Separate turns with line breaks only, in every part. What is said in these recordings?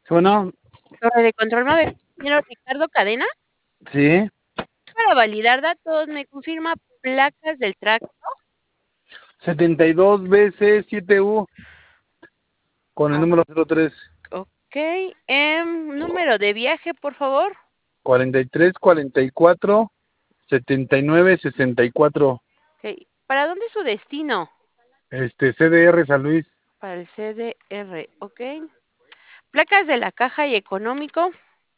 Bueno,
Torre de control 9. Señor Ricardo Cadena,
sí,
para validar datos, ¿me confirma placas del tracto?
72BC7U con el
Ah,
número 03.
ok. Número de viaje, por favor.
43, 44, 79, 64.
Ok. ¿Para dónde es su destino?
CDR San Luis.
Para el CDR, ok. Placas de la caja y económico.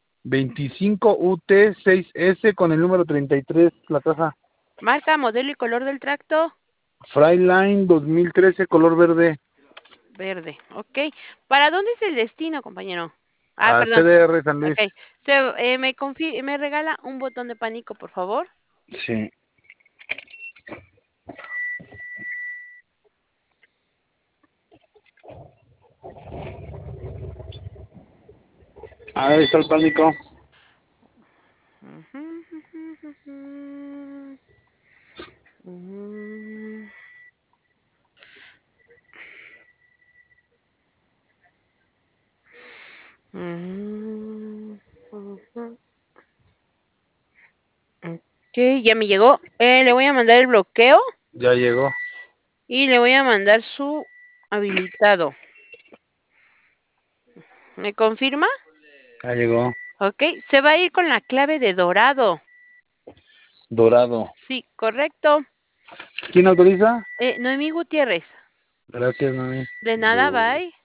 25UT6S con el número 33, la caja.
Marca, modelo y color del tracto.
Freightliner 2013, color verde.
Verde, ok. ¿Para dónde es el destino, compañero? Ah,
A
perdón.
CDR San Luis.
Ok. ¿Me regala un botón de pánico, por favor?
Sí. Ahí está el pánico.
Ujú, ujú, ujú. Mm, mm, ujú. Ok, ya me llegó. Le voy a mandar el bloqueo
Ya llegó.
y le voy a mandar su habilitado. ¿Me confirma?
Ya llegó.
Ok, se va a ir con la clave de dorado.
Dorado.
Sí, correcto.
¿Quién autoriza?
Noemí Gutiérrez.
Gracias, mami.
De nada, bye.